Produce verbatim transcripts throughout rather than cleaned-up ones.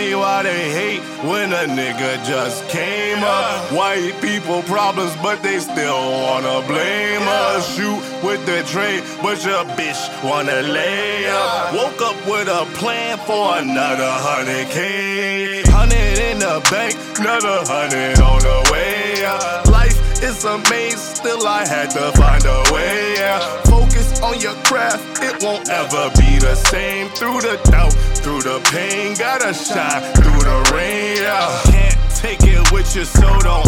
me why they hate when a nigga just came up. White people problems, but they still wanna blame us. Shoot with the tray, but your bitch wanna lay up. Woke up with a plan for another hundred K. Hundred in the bank, another hundred on the way up. Life is a maze, still I had to find a way out. Focus on your craft, it won't ever be the same. Through the doubt, through the pain, gotta shine through the rain. Yeah. Can't take it with you, so don't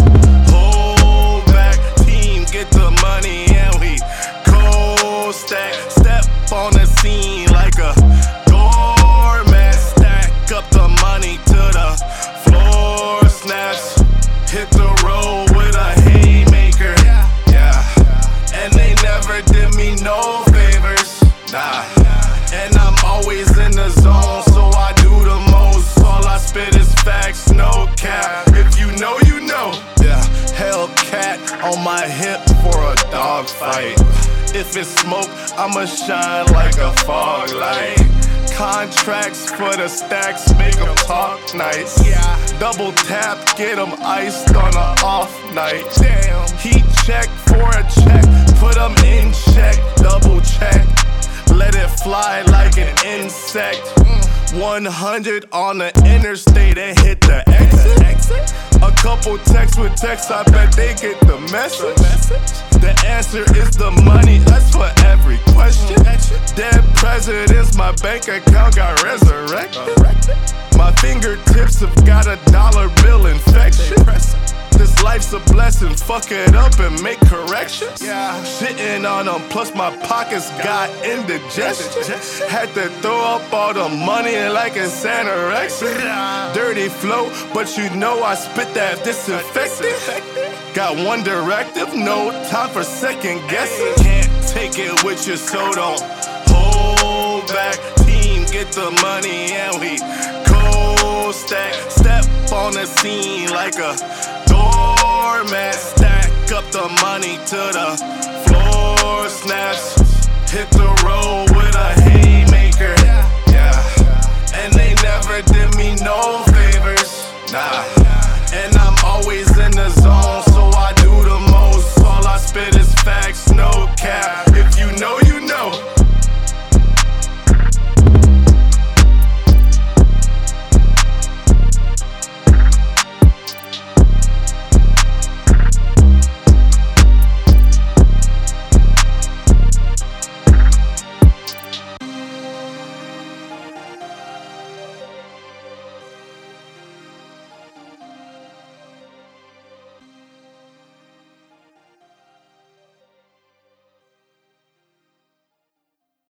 hold back. Team, get the money and we cold stack. Step on the scene like a doormat. Stack up the money to the floor snaps. Hit the road with a haymaker, yeah. And they never did me no favors, nah. And I'm always in the zone, so I do the most. All I spit is facts, no cap. If you know, you know, yeah. Hellcat on my hip for a dog fight. If it's smoke, I'ma shine like a fog light. Contracts for the stacks, make them talk nice. Yeah. Double tap, get them iced on a off night. Damn. Heat check for a check, put them in check. Double check, let it fly like an insect. one hundred on the interstate and hit the exit. A couple texts with texts, I bet they get the message. The answer is the money, that's for every question. Dead presidents, my bank account got resurrected. My fingertips have got a dollar bill infection. This life's a blessing, fuck it up and make corrections. Yeah. Shitting on them, plus my pockets got indigestion. Had to throw up all the money like it's anorexic. Dirty flow, but you know I spit that disinfectant. Got one directive, no time for second guessing. Can't take it with you, so don't hold back. Team, get the money and we cold stack. Step on the scene like a doormat. Stack up the money to the floor snaps. Hit the road with a haymaker, yeah. And they never did me no favors, nah.